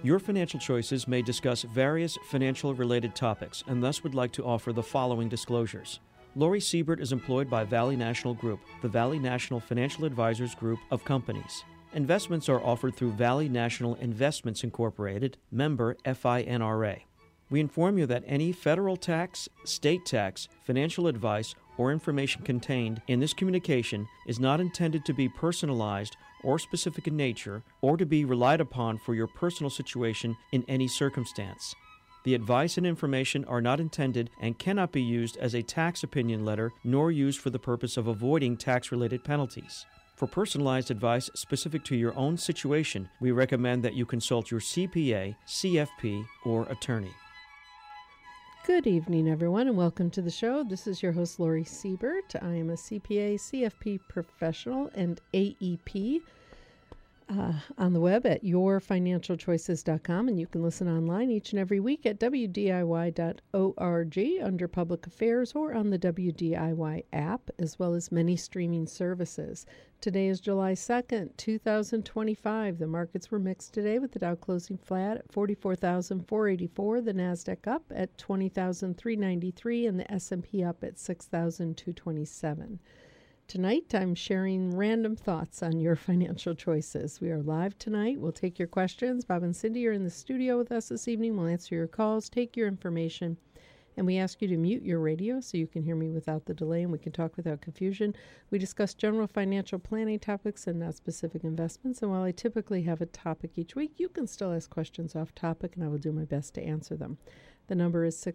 Your Financial Choices may discuss various financial-related topics and thus would like to offer the following disclosures. Lori Siebert is employed by Valley National Group, the Valley National Financial Advisors Group of companies. Investments are offered through Valley National Investments Incorporated, member FINRA. We inform you that any federal tax, state tax, financial advice, or information contained in this communication is not intended to be personalized or specific in nature or to be relied upon for your personal situation in any circumstance. The advice and information are not intended and cannot be used as a tax opinion letter nor used for the purpose of avoiding tax-related penalties. For personalized advice specific to your own situation, we recommend that you consult your CPA, CFP, or attorney. Good evening, everyone, and welcome to the show. This is your host, Lori Siebert. I am a CPA, CFP professional, and AEP on the web at yourfinancialchoices.com, and you can listen online each and every week at wdiy.org under Public Affairs or on the WDIY app, as well as many streaming services. Today is July 2nd, 2025. The markets were mixed today with the Dow closing flat at 44,484, the NASDAQ up at 20,393, and the S&P up at 6,227. Tonight, I'm sharing random thoughts on your financial choices. We are live tonight. We'll take your questions. Bob and Cindy are in the studio with us this evening. We'll answer your calls, take your information, and we ask you to mute your radio so you can hear me without the delay and we can talk without confusion. We discuss general financial planning topics and not specific investments. And while I typically have a topic each week, you can still ask questions off topic, and I will do my best to answer them. The number is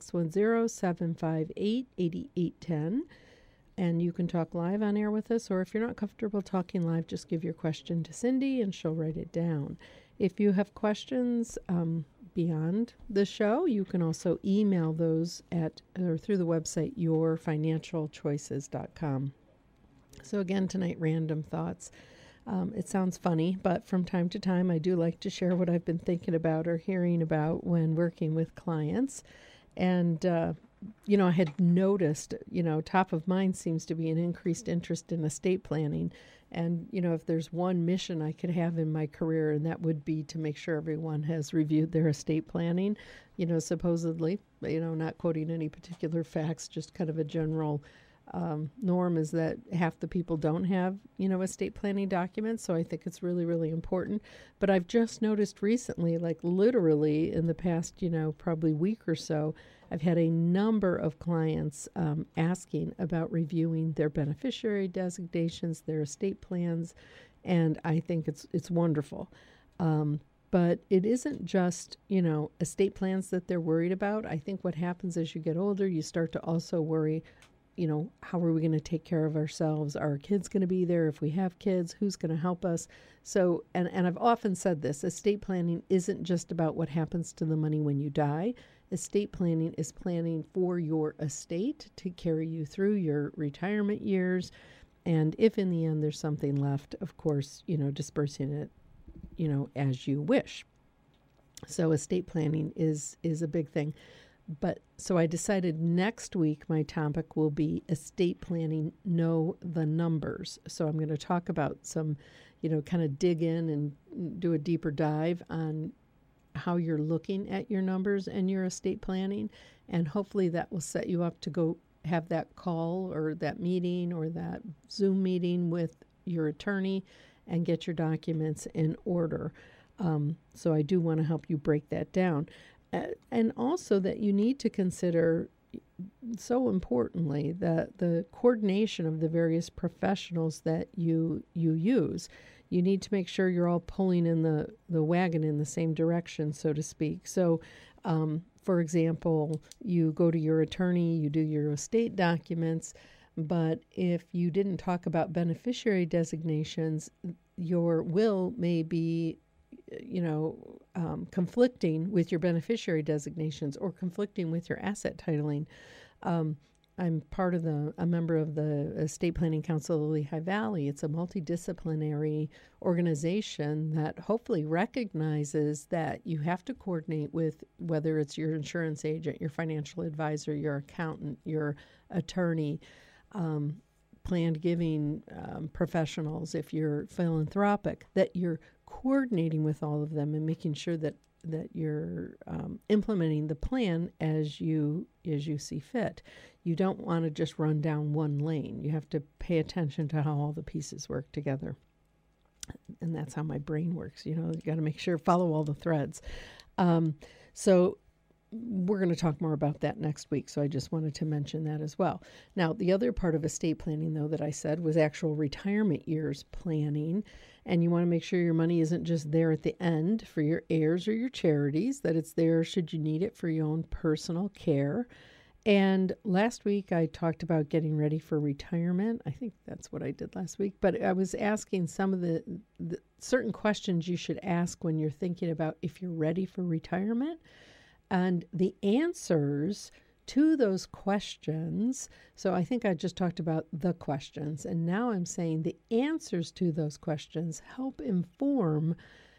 610-758-8810. And you can talk live on air with us, or if you're not comfortable talking live, just give your question to Cindy and she'll write it down. If you have questions beyond the show, you can also email those through the website yourfinancialchoices.com. So again, tonight, random thoughts. It sounds funny, but from time to time, I do like to share what I've been thinking about or hearing about when working with clients. And I had noticed, top of mind seems to be an increased interest in estate planning. And, if there's one mission I could have in my career, and that would be to make sure everyone has reviewed their estate planning, supposedly, not quoting any particular facts, just kind of a general norm is that half the people don't have, estate planning documents. So I think it's really, really important. But I've just noticed recently, like literally in the past, probably week or so, I've had a number of clients asking about reviewing their beneficiary designations, their estate plans, and I think it's wonderful. But it isn't just, estate plans that they're worried about. I think what happens as you get older, you start to also worry, how are we going to take care of ourselves? Are our kids going to be there? If we have kids, who's going to help us? So, and I've often said this, estate planning isn't just about what happens to the money when you die. Estate planning is planning for your estate to carry you through your retirement years. And if in the end there's something left, of course, dispersing it, as you wish. So estate planning is a big thing. But so I decided next week my topic will be estate planning, know the numbers. So I'm going to talk about some, kind of dig in and do a deeper dive on how you're looking at your numbers and your estate planning. And hopefully that will set you up to go have that call or that meeting or that Zoom meeting with your attorney and get your documents in order. So I do want to help you break that down. And also that you need to consider, so importantly, the coordination of the various professionals that you use. You need to make sure you're all pulling in the wagon in the same direction, so to speak. So, for example, you go to your attorney, you do your estate documents, but if you didn't talk about beneficiary designations, your will may be conflicting with your beneficiary designations or conflicting with your asset titling. I'm a member of the Estate Planning Council of the Lehigh Valley. It's a multidisciplinary organization that hopefully recognizes that you have to coordinate with whether it's your insurance agent, your financial advisor, your accountant, your attorney, planned giving professionals, if you're philanthropic, that you're coordinating with all of them and making sure that implementing the plan as you see fit. You don't want to just run down one lane. You have to pay attention to how all the pieces work together. And that's how my brain works. You got to make sure, follow all the threads. So we're going to talk more about that next week. So I just wanted to mention that as well. Now, the other part of estate planning, though, that I said was actual retirement years planning. And you want to make sure your money isn't just there at the end for your heirs or your charities, that it's there should you need it for your own personal care. And last week I talked about getting ready for retirement. I think that's what I did last week. But I was asking some of the certain questions you should ask when you're thinking about if you're ready for retirement. And the answers to those questions, so I think I just talked about the questions, and now I'm saying the answers to those questions help inform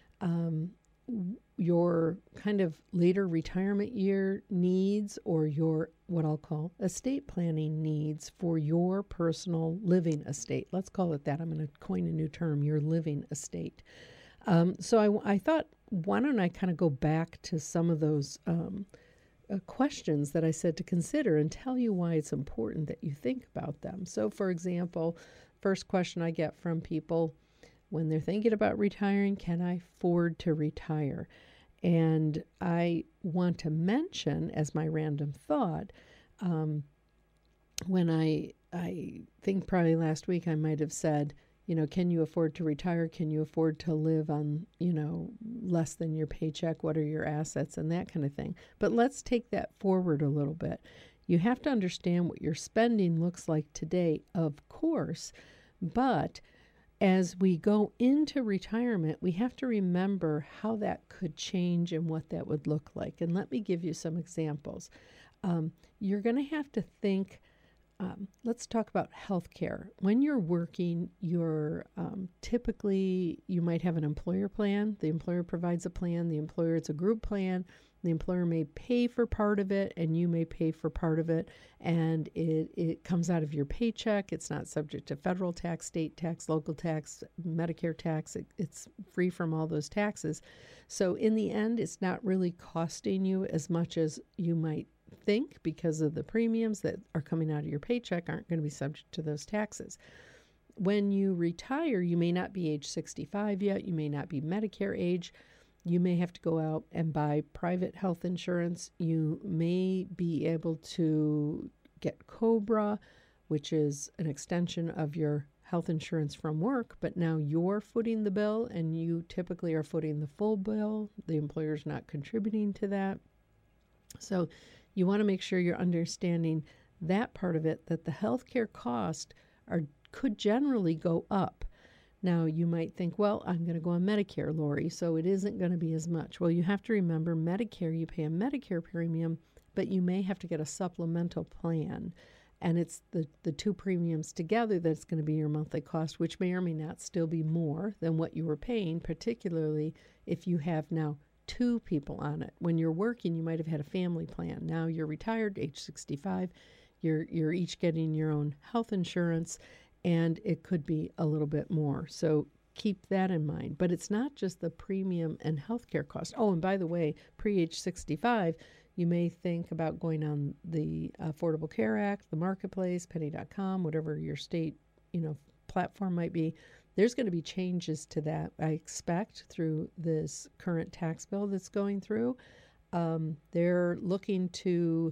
your kind of later retirement year needs, or your what I'll call estate planning needs for your personal living estate. Let's call it that. I'm going to coin a new term, your living estate. So I thought, why don't I kind of go back to some of those questions that I said to consider and tell you why it's important that you think about them. So, for example, first question I get from people when they're thinking about retiring, can I afford to retire? And I want to mention, as my random thought, when I think probably last week I might have said, can you afford to retire? Can you afford to live on, less than your paycheck? What are your assets and that kind of thing? But let's take that forward a little bit. You have to understand what your spending looks like today, of course, but as we go into retirement, we have to remember how that could change and what that would look like. And let me give you some examples. You're going to have to think. Let's talk about healthcare. When you're working, you're typically, you might have an employer plan. The employer provides a plan. It's a group plan. The employer may pay for part of it, and you may pay for part of it, and it comes out of your paycheck. It's not subject to federal tax, state tax, local tax, Medicare tax. It's free from all those taxes. So in the end, it's not really costing you as much as you might think, because of the premiums that are coming out of your paycheck aren't going to be subject to those taxes. When you retire, you may not be age 65 yet. You may not be Medicare age. You may have to go out and buy private health insurance. You may be able to get COBRA, which is an extension of your health insurance from work, but now you're footing the bill, and you typically are footing the full bill. The employer's not contributing to that. So you want to make sure you're understanding that part of it, that the healthcare costs could generally go up. Now, you might think, well, I'm going to go on Medicare, Lori, so it isn't going to be as much. Well, you have to remember Medicare, you pay a Medicare premium, but you may have to get a supplemental plan. And it's the two premiums together that's going to be your monthly cost, which may or may not still be more than what you were paying, particularly if you have now two people on it. When you're working, you might have had a family plan. Now you're retired, age 65. You're each getting your own health insurance, and it could be a little bit more. So keep that in mind. But it's not just the premium and healthcare cost. Oh, and by the way, pre-age 65, you may think about going on the Affordable Care Act, the Marketplace, Penny.com, whatever your state, platform might be. There's going to be changes to that, I expect, through this current tax bill that's going through. They're looking to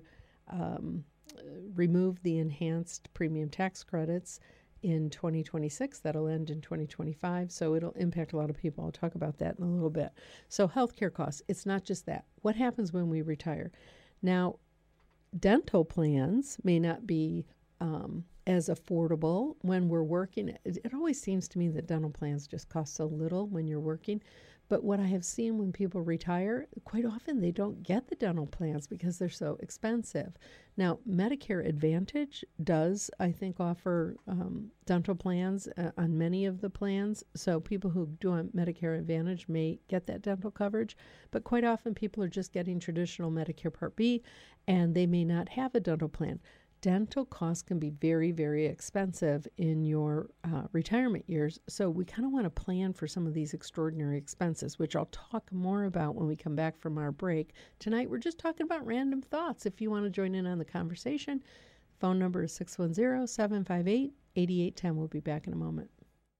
remove the enhanced premium tax credits in 2026. That'll end in 2025, so it'll impact a lot of people. I'll talk about that in a little bit. So healthcare costs, it's not just that. What happens when we retire? Now, dental plans may not be as affordable when we're working. It always seems to me that dental plans just cost so little when you're working. But what I have seen when people retire, quite often they don't get the dental plans because they're so expensive. Now, Medicare Advantage does, I think, offer dental plans on many of the plans. So people who do on Medicare Advantage may get that dental coverage. But quite often people are just getting traditional Medicare Part B, and they may not have a dental plan. dental costs can be very, very expensive in your retirement years. So we kind of want to plan for some of these extraordinary expenses, which I'll talk more about when we come back from our break. Tonight, we're just talking about random thoughts. If you want to join in on the conversation, phone number is 610-758-8810. We'll be back in a moment.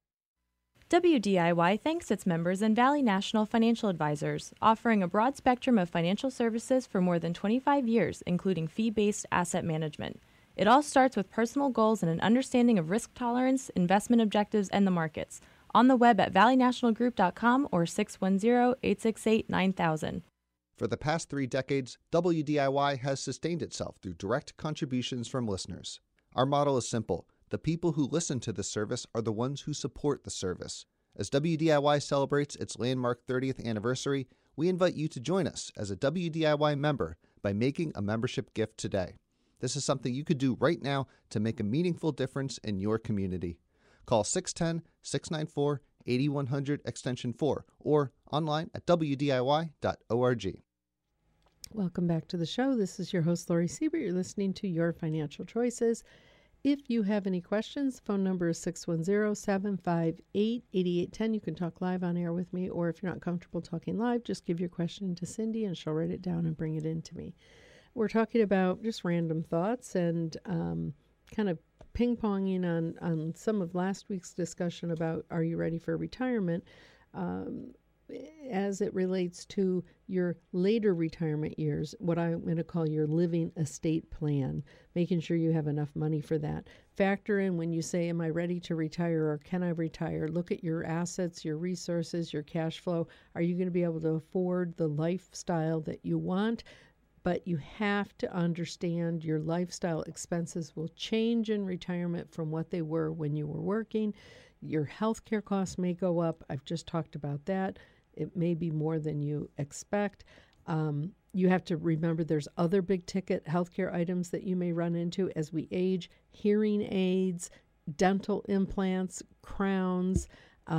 WDIY thanks its members and Valley National Financial Advisors, offering a broad spectrum of financial services for more than 25 years, including fee-based asset management. It all starts with personal goals and an understanding of risk tolerance, investment objectives, and the markets. On the web at valleynationalgroup.com or 610-868-9000. For the past 3 decades, WDIY has sustained itself through direct contributions from listeners. Our model is simple. The people who listen to this service are the ones who support the service. As WDIY celebrates its landmark 30th anniversary, we invite you to join us as a WDIY member by making a membership gift today. This is something you could do right now to make a meaningful difference in your community. Call 610-694-8100 extension 4 or online at wdiy.org. Welcome back to the show. This is your host, Lori Siebert. You're listening to Your Financial Choices. If you have any questions, phone number is 610-758-8810. You can talk live on air with me, or if you're not comfortable talking live, just give your question to Cindy and she'll write it down and bring it in to me. We're talking about just random thoughts and kind of ping-ponging on some of last week's discussion about are you ready for retirement as it relates to your later retirement years, what I'm going to call your living estate plan, making sure you have enough money for that. Factor in when you say, am I ready to retire or can I retire? Look at your assets, your resources, your cash flow. Are you going to be able to afford the lifestyle that you want? But you have to understand your lifestyle expenses will change in retirement from what they were when you were working. Your health care costs may go up. I've just talked about that. It may be more than you expect. You have to remember there's other big ticket healthcare items that you may run into as we age: hearing aids, dental implants, crowns,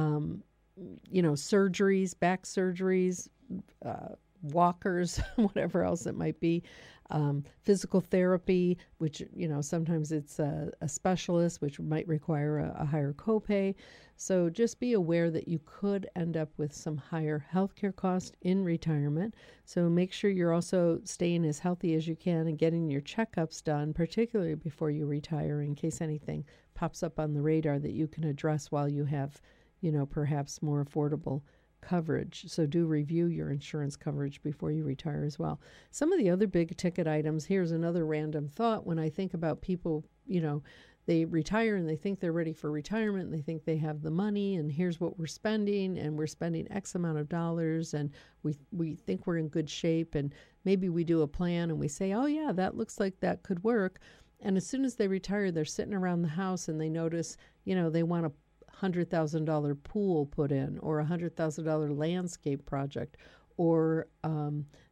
surgeries, back surgeries, walkers, whatever else it might be, physical therapy, which, sometimes it's a specialist, which might require a higher copay. So just be aware that you could end up with some higher healthcare costs in retirement. So make sure you're also staying as healthy as you can and getting your checkups done, particularly before you retire, in case anything pops up on the radar that you can address while you have, perhaps more affordable coverage. So do review your insurance coverage before you retire as well. Some of the other big ticket items, here's another random thought. When I think about people, they retire and they think they're ready for retirement and they think they have the money and here's what we're spending and we're spending X amount of dollars and we think we're in good shape and maybe we do a plan and we say, oh yeah, that looks like that could work. And as soon as they retire, they're sitting around the house and they notice, they want a $100,000 pool put in or a $100,000 landscape project or a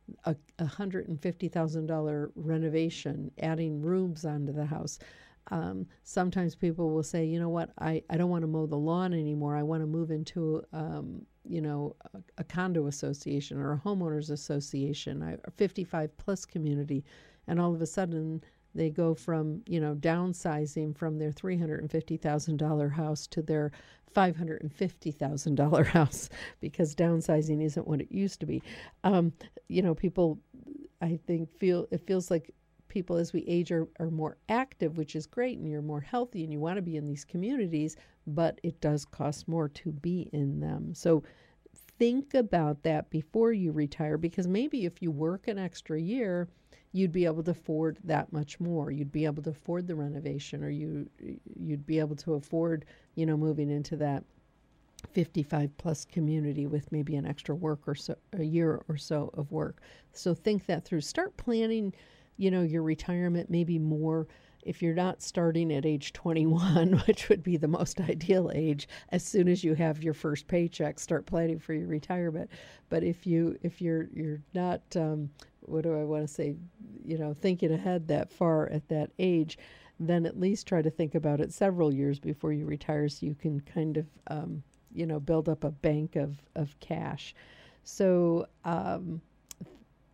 $150,000 renovation, adding rooms onto the house. Sometimes people will say, you know what, I don't want to mow the lawn anymore. I want to move into, a condo association or a homeowners association, a 55 plus community. And all of a sudden they go from, downsizing from their $350,000 house to their $550,000 house because downsizing isn't what it used to be. People, I think, feels like people as we age are more active, which is great, and you're more healthy and you want to be in these communities, but it does cost more to be in them. So think about that before you retire, because maybe if you work an extra year, you'd be able to afford that much more. You'd be able to afford the renovation, or you'd be able to afford, moving into that 55 plus community with maybe an extra a year or so of work. So think that through. Start planning, your retirement maybe more. If you're not starting at age 21, which would be the most ideal age, as soon as you have your first paycheck, start planning for your retirement. But if you're not, what do I want to say, thinking ahead that far at that age, then at least try to think about it several years before you retire, so you can kind of, build up a bank of cash. So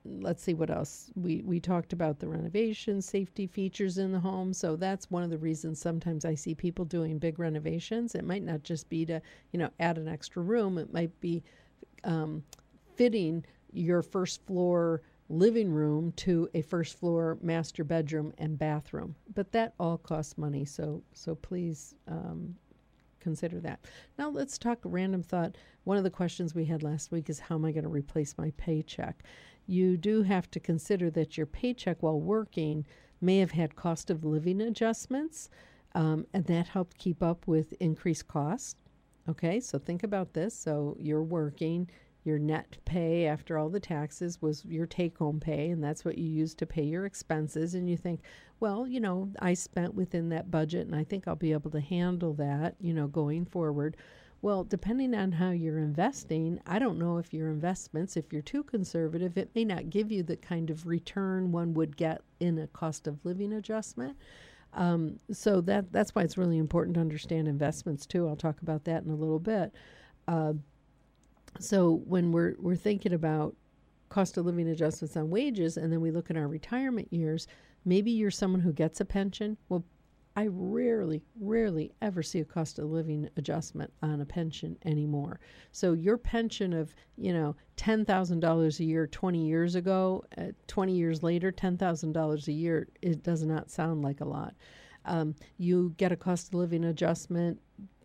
let's see what else. We talked about the renovation, safety features in the home. So that's one of the reasons sometimes I see people doing big renovations. It might not just be to, add an extra room. It might be fitting your first floor living room to a first floor master bedroom and bathroom. But that all costs money. So please consider that. Now let's talk random thought. One of the questions we had last week is, how am I going to replace my paycheck? You do have to consider that your paycheck while working may have had cost of living adjustments, and that helped keep up with increased costs. Okay, so think about this. So you're working, your net pay after all the taxes was your take-home pay, and that's what you use to pay your expenses. And you think, well, I spent within that budget, and I think I'll be able to handle that, going forward. Well, depending on how you're investing, I don't know if your investments, if you're too conservative, it may not give you the kind of return one would get in a cost of living adjustment. So that's why it's really important to understand investments too. I'll talk about that in a little bit. So when we're thinking about cost of living adjustments on wages, and then we look at our retirement years, maybe you're someone who gets a pension. Well, I rarely ever see a cost of living adjustment on a pension anymore. So your pension of, $10,000 a year 20 years ago, 20 years later, $10,000 a year, it does not sound like a lot. You get a cost of living adjustment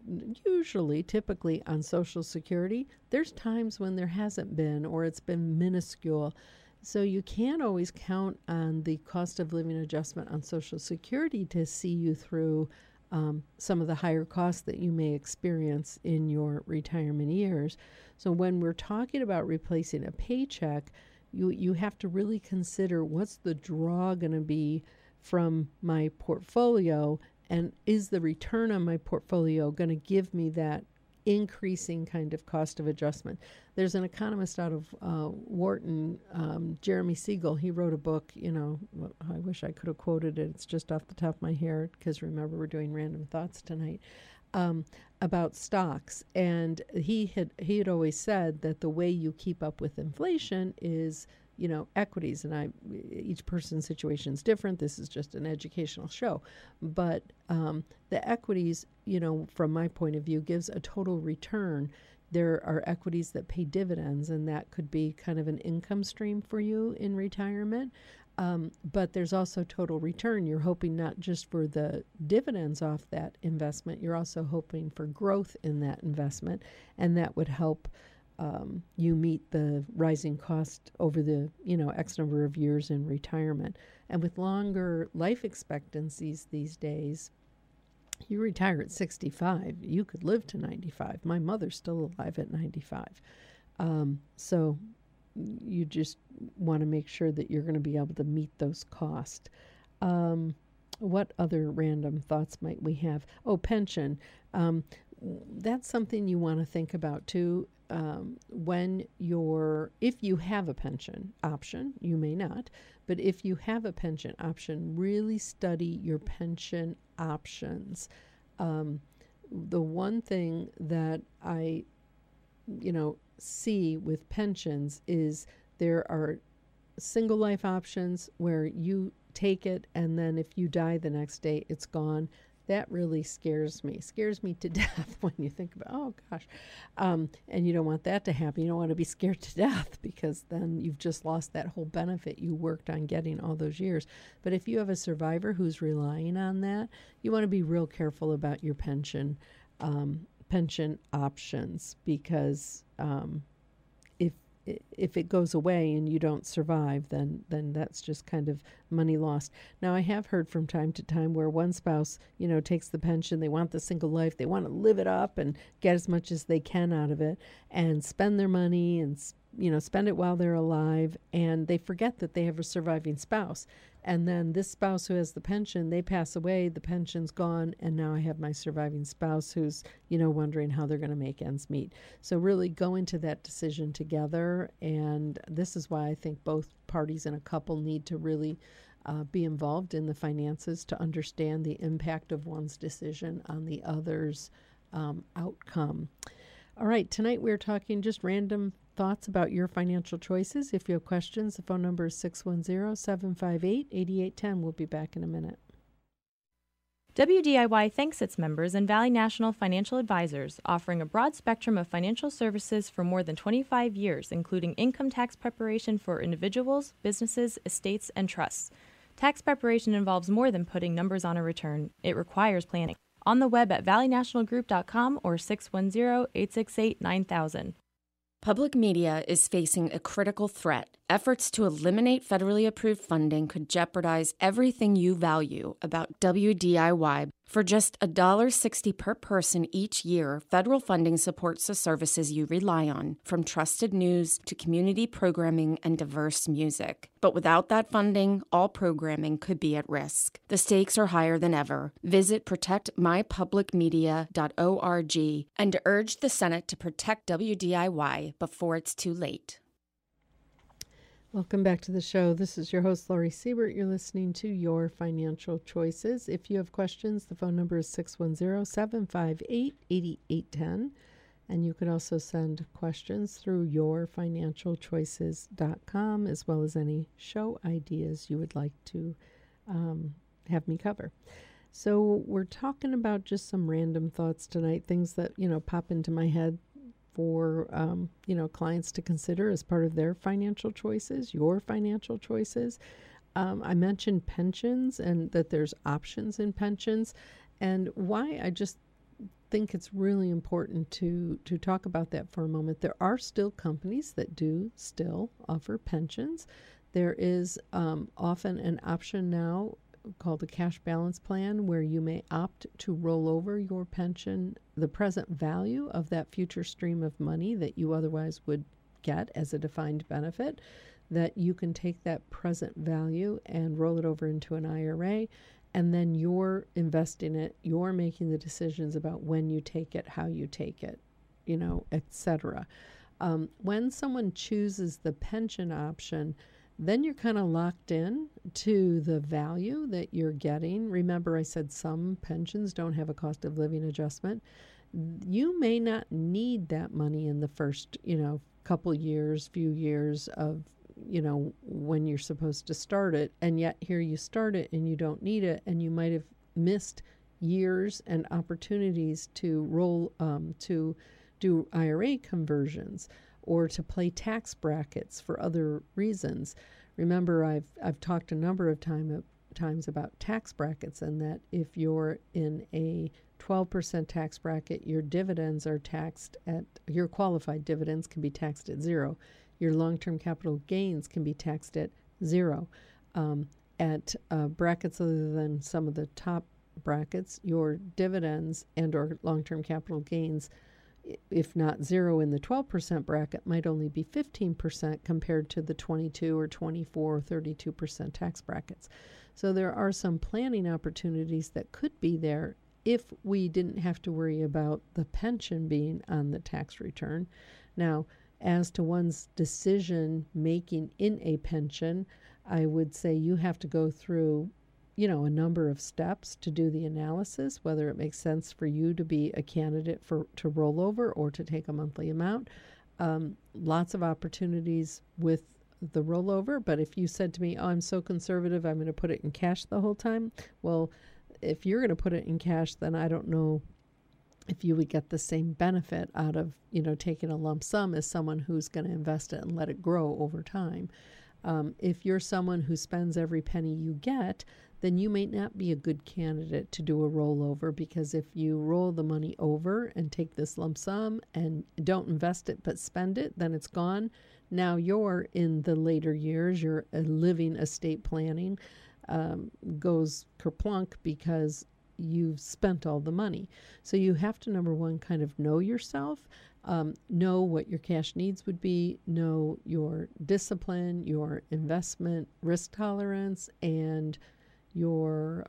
typically on Social Security. There's times when there hasn't been, or it's been minuscule. So you can't always count on the cost of living adjustment on Social Security to see you through some of the higher costs that you may experience in your retirement years. So when we're talking about replacing a paycheck, you have to really consider, what's the draw going to be from my portfolio, and is the return on my portfolio going to give me that increasing kind of cost of adjustment? There's an economist out of Wharton, Jeremy Siegel. He wrote a book, I wish I could have quoted it. It's just off the top of my head, because remember, we're doing random thoughts tonight, about stocks. And he had always said that the way you keep up with inflation is, equities. And each person's situation is different. This is just an educational show. But the equities, from my point of view, gives a total return. There are equities that pay dividends, and that could be kind of an income stream for you in retirement. But there's also total return. You're hoping not just for the dividends off that investment, you're also hoping for growth in that investment, and that would help you meet the rising cost over the, X number of years in retirement. And with longer life expectancies these days, you retire at 65, you could live to 95. My mother's still alive at 95. So you just want to make sure that you're going to be able to meet those costs. What other random thoughts might we have? Oh, pension. That's something you want to think about too. If you have a pension option, you may not, but if you have a pension option, really study your pension options. The one thing that I, see with pensions is there are single life options where you take it, and then if you die the next day, it's gone. That really scares me to death when you think about, oh gosh. And you don't want that to happen. You don't want to be scared to death, because then you've just lost that whole benefit you worked on getting all those years. But if you have a survivor who's relying on that, you want to be real careful about your pension options, because if it goes away and you don't survive, then that's just kind of money lost. Now, I have heard from time to time where one spouse, takes the pension, they want the single life, they want to live it up and get as much as they can out of it and spend their money and, spend it while they're alive, and they forget that they have a surviving spouse. And then this spouse who has the pension, they pass away, the pension's gone, and now I have my surviving spouse who's, wondering how they're going to make ends meet. So really go into that decision together, and this is why I think both parties in a couple need to really be involved in the finances to understand the impact of one's decision on the other's outcome. All right, tonight we're talking just random thoughts about your financial choices. If you have questions, the phone number is 610-758-8810. We'll be back in a minute. WDIY thanks its members and Valley National Financial Advisors, offering a broad spectrum of financial services for more than 25 years, including income tax preparation for individuals, businesses, estates, and trusts. Tax preparation involves more than putting numbers on a return. It requires planning. On the web at valleynationalgroup.com or 610-868-9000. Public media is facing a critical threat. Efforts to eliminate federally approved funding could jeopardize everything you value about WDIY. For just $1.60 per person each year, federal funding supports the services you rely on, from trusted news to community programming and diverse music. But without that funding, all programming could be at risk. The stakes are higher than ever. Visit protectmypublicmedia.org and urge the Senate to protect WDIY before it's too late. Welcome back to the show. This is your host, Laurie Siebert. You're listening to Your Financial Choices. If you have questions, the phone number is 610-758-8810. And you can also send questions through yourfinancialchoices.com, as well as any show ideas you would like to have me cover. So we're talking about just some random thoughts tonight, things that, pop into my head for, clients to consider as part of their financial choices, your financial choices. I mentioned pensions and that there's options in pensions, and why I just think it's really important to talk about that for a moment. There are still companies that do still offer pensions. There is often an option now called a cash balance plan where you may opt to roll over your pension, the present value of that future stream of money that you otherwise would get as a defined benefit, that you can take that present value and roll it over into an IRA, and then you're investing it, you're making the decisions about when you take it, how you take it, etc. When someone chooses the pension option, then you're kind of locked in to the value that you're getting. Remember, I said some pensions don't have a cost of living adjustment. You may not need that money in the first, few years of, when you're supposed to start it. And yet here you start it and you don't need it. And you might have missed years and opportunities to roll, to do IRA conversions, or to play tax brackets for other reasons. Remember, I've talked a number of times about tax brackets, and that if you're in a 12% tax bracket, your dividends are taxed at, your qualified dividends can be taxed at 0. Your long-term capital gains can be taxed at 0. At brackets other than some of the top brackets, your dividends and or long-term capital gains, if not 0 in the 12% bracket, might only be 15% compared to the 22 or 24 or 32% tax brackets. So there are some planning opportunities that could be there if we didn't have to worry about the pension being on the tax return. Now, as to one's decision making in a pension, I would say you have to go through a number of steps to do the analysis, whether it makes sense for you to be a candidate to roll over or to take a monthly amount. Lots of opportunities with the rollover, but if you said to me, I'm so conservative, I'm going to put it in cash the whole time. Well, if you're going to put it in cash, then I don't know if you would get the same benefit out of, taking a lump sum as someone who's going to invest it and let it grow over time. If you're someone who spends every penny you get, then you may not be a good candidate to do a rollover, because if you roll the money over and take this lump sum and don't invest it but spend it, then it's gone. Now you're in the later years, your living estate planning goes kerplunk because you've spent all the money. So you have to, number one, kind of know yourself, know what your cash needs would be, know your discipline, your investment risk tolerance, and your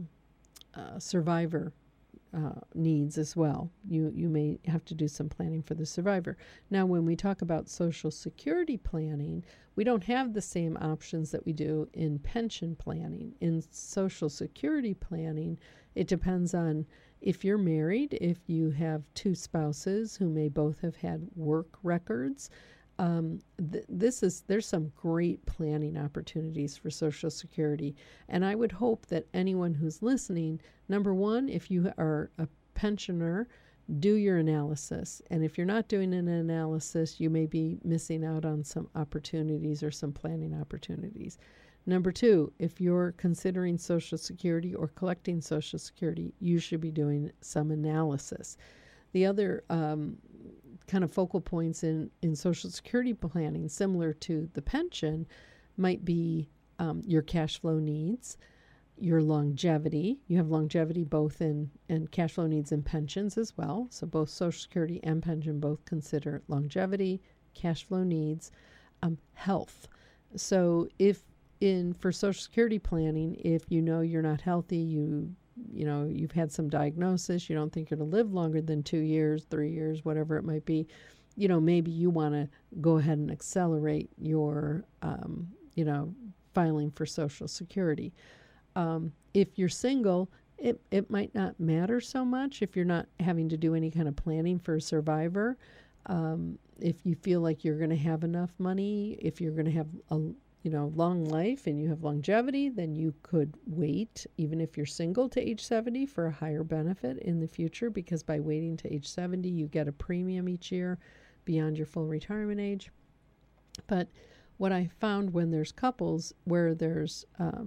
survivor needs as well. You may have to do some planning for the survivor. Now, when we talk about Social Security planning, we don't have the same options that we do in pension planning. In Social Security planning, it depends on If you're married, if you have two spouses who may both have had work records, there's some great planning opportunities for Social Security. And I would hope that anyone who's listening, number one, if you are a pensioner, do your analysis. And if you're not doing an analysis, you may be missing out on some opportunities or some planning opportunities. Number two, if you're considering Social Security or collecting Social Security, you should be doing some analysis. The other kind of focal points in Social Security planning, similar to the pension, might be your cash flow needs, your longevity. You have longevity both in cash flow needs and pensions as well. So both Social Security and pension both consider longevity, cash flow needs, health. So for Social Security planning, if you know you're not healthy, you've had some diagnosis, you don't think you're going to live longer than 2 years, 3 years, whatever it might be, maybe you want to go ahead and accelerate your, filing for Social Security. If you're single, it might not matter so much if you're not having to do any kind of planning for a survivor. If you feel like you're going to have enough money, if you're going to have a long life and you have longevity, then you could wait, even if you're single, to age 70 for a higher benefit in the future, because by waiting to age 70, you get a premium each year beyond your full retirement age. But what I found when there's couples where there's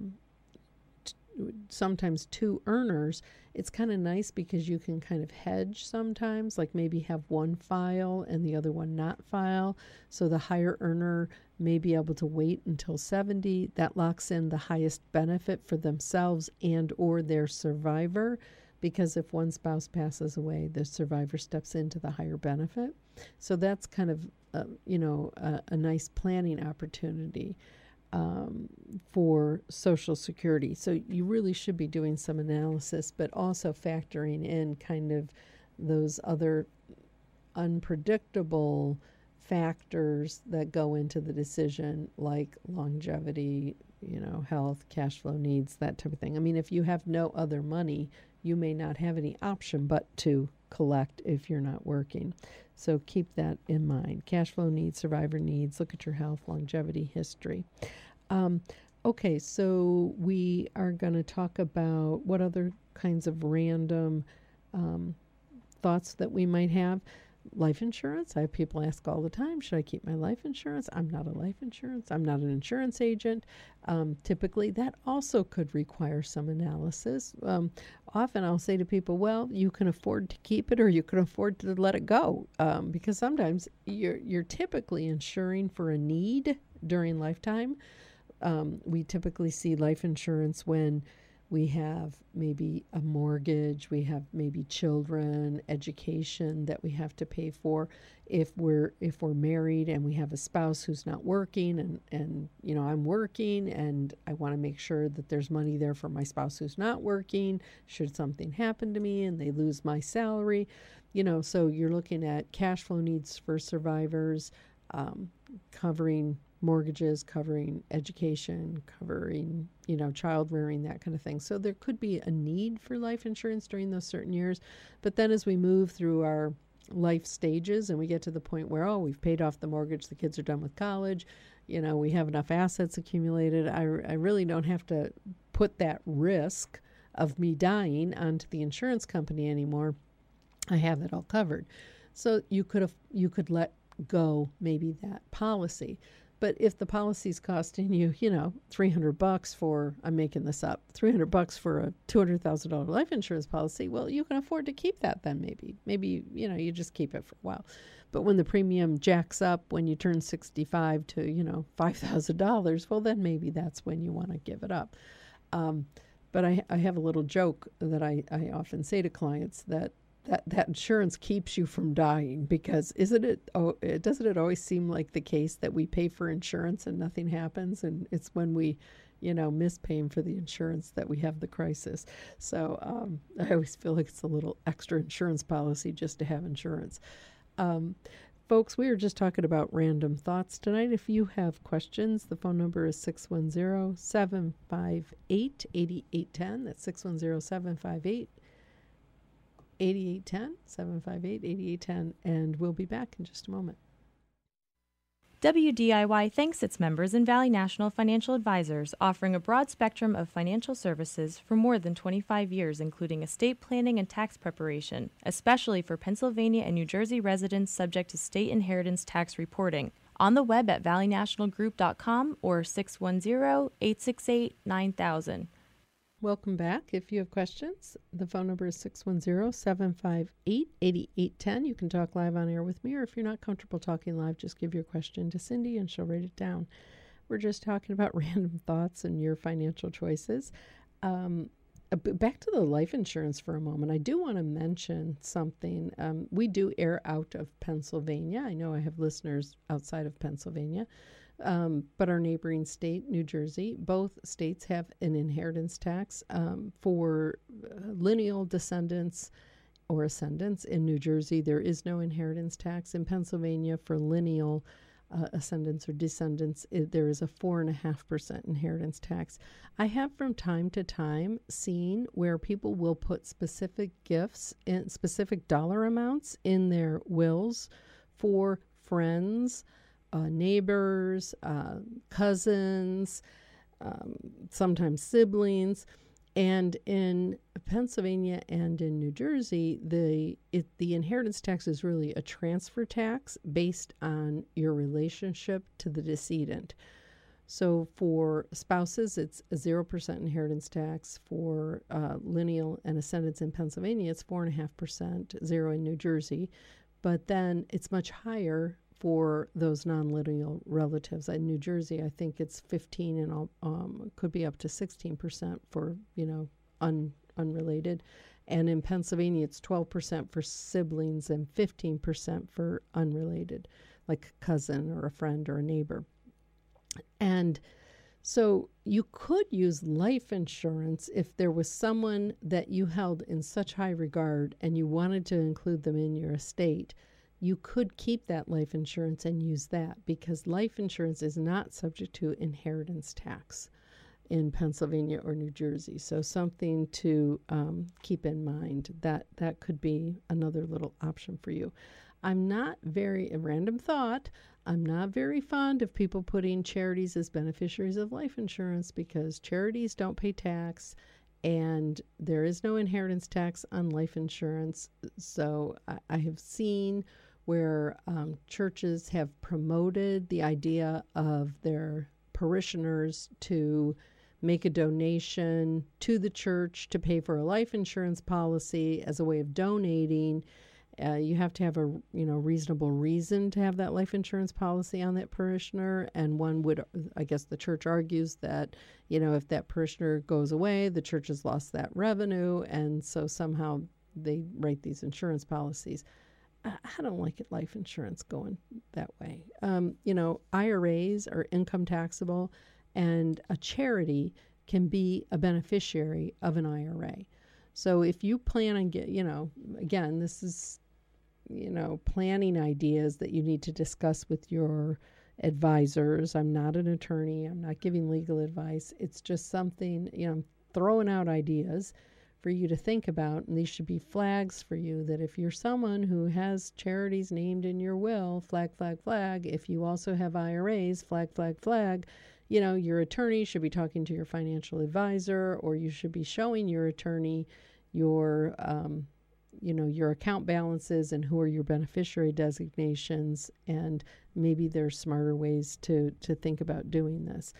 sometimes two earners, it's kind of nice because you can kind of hedge sometimes, like maybe have one file and the other one not file. So the higher earner may be able to wait until 70. That locks in the highest benefit for themselves and or their survivor, because if one spouse passes away, the survivor steps into the higher benefit. So that's kind of a nice planning opportunity for Social Security. So you really should be doing some analysis, but also factoring in kind of those other unpredictable factors that go into the decision, like longevity, health, cash flow needs, that type of thing. I mean, if you have no other money, you may not have any option but to collect if you're not working. So keep that in mind. Cash flow needs, survivor needs, look at your health, longevity, history. Okay, so we are going to talk about what other kinds of random thoughts that we might have. Life insurance. I have people ask all the time, should I keep my life insurance? I'm not a life insurance. I'm not an insurance agent. Typically, that also could require some analysis. Often I'll say to people, well, you can afford to keep it or you can afford to let it go, because sometimes you're typically insuring for a need during lifetime. We typically see life insurance when we have maybe a mortgage, we have maybe children, education that we have to pay for. If we're married and we have a spouse who's not working and I'm working and I want to make sure that there's money there for my spouse who's not working should something happen to me and they lose my salary. So you're looking at cash flow needs for survivors, covering mortgages, covering education, covering, child rearing, that kind of thing. So there could be a need for life insurance during those certain years. But then as we move through our life stages and we get to the point where, we've paid off the mortgage, the kids are done with college, we have enough assets accumulated, I really don't have to put that risk of me dying onto the insurance company anymore. I have it all covered. So you could let go maybe that policy. But if the policy's costing you, $300 for, I'm making this up, $300 for a $200,000 life insurance policy, well, you can afford to keep that then maybe. Maybe, you just keep it for a while. But when the premium jacks up when you turn 65 to, $5,000, well, then maybe that's when you want to give it up. But I have a little joke that I often say to clients that insurance keeps you from dying, because doesn't it always seem like the case that we pay for insurance and nothing happens, and it's when we miss paying for the insurance that we have the crisis. So I always feel like it's a little extra insurance policy just to have insurance. Folks, we were just talking about random thoughts tonight. If you have questions, the phone number is 610-758-8810. That's 610-758-8810. 758-8810, 758-8810, and we'll be back in just a moment. WDIY thanks its members in Valley National Financial Advisors, offering a broad spectrum of financial services for more than 25 years, including estate planning and tax preparation, especially for Pennsylvania and New Jersey residents subject to state inheritance tax reporting. On the web at valleynationalgroup.com or 610-868-9000. Welcome back. If you have questions, the phone number is 610-758-8810. You can talk live on air with me, or if you're not comfortable talking live, just give your question to Cindy and she'll write it down. We're just talking about random thoughts and your financial choices. Back to the life insurance for a moment. I do want to mention something. We do air out of Pennsylvania. I know I have listeners outside of Pennsylvania. But our neighboring state, New Jersey, both states have an inheritance tax for lineal descendants or ascendants. In New Jersey, there is no inheritance tax. In Pennsylvania, for lineal ascendants or descendants, there is a 4.5% inheritance tax. I have from time to time seen where people will put specific gifts and specific dollar amounts in their wills for friends, neighbors, cousins, sometimes siblings. And in Pennsylvania and in New Jersey, the inheritance tax is really a transfer tax based on your relationship to the decedent. So for spouses, it's a 0% inheritance tax. For lineal and ascendants in Pennsylvania, it's 4.5%, 0 in New Jersey. But then it's much higher for those non-lineal relatives. In New Jersey, I think it's 15 and could be up to 16% for, unrelated. And in Pennsylvania, it's 12% for siblings and 15% for unrelated, like a cousin or a friend or a neighbor. And so you could use life insurance if there was someone that you held in such high regard and you wanted to include them in your estate. You could keep that life insurance and use that, because life insurance is not subject to inheritance tax in Pennsylvania or New Jersey. So something to keep in mind. That could be another little option for you. A random thought, I'm not very fond of people putting charities as beneficiaries of life insurance, because charities don't pay tax and there is no inheritance tax on life insurance. So I have seen where churches have promoted the idea of their parishioners to make a donation to the church to pay for a life insurance policy as a way of donating. You have to have a reasonable reason to have that life insurance policy on that parishioner, and I guess the church argues that if that parishioner goes away, the church has lost that revenue, and so somehow they write these insurance policies. I don't like life insurance going that way. IRAs are income taxable, and a charity can be a beneficiary of an IRA. So if you plan on again, this is, planning ideas that you need to discuss with your advisors. I'm not an attorney. I'm not giving legal advice. It's just something, I'm throwing out ideas for you to think about, and these should be flags for you that if you're someone who has charities named in your will, flag, flag, flag. If you also have IRAs, flag, flag, flag. Your attorney should be talking to your financial advisor, or you should be showing your attorney your account balances and who are your beneficiary designations, and maybe there's smarter ways to think about doing this.